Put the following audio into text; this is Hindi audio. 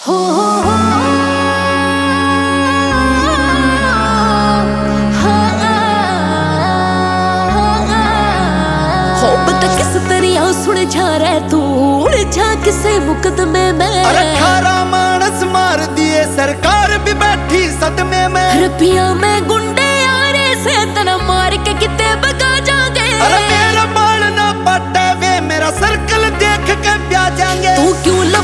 बता किस तरिया सुलझा रहे तू, उलझा किसे मुकदमे में। अरे 18 मानस मार दिए, सरकार भी बैठी सदमे में। रुपया में गुंडे यारे से तना मार के किते भगा जाएंगे। अरे मेरा बाल ना पटे वे, मेरा सर्कल देख के ब्याह जाएंगे। तू क्यों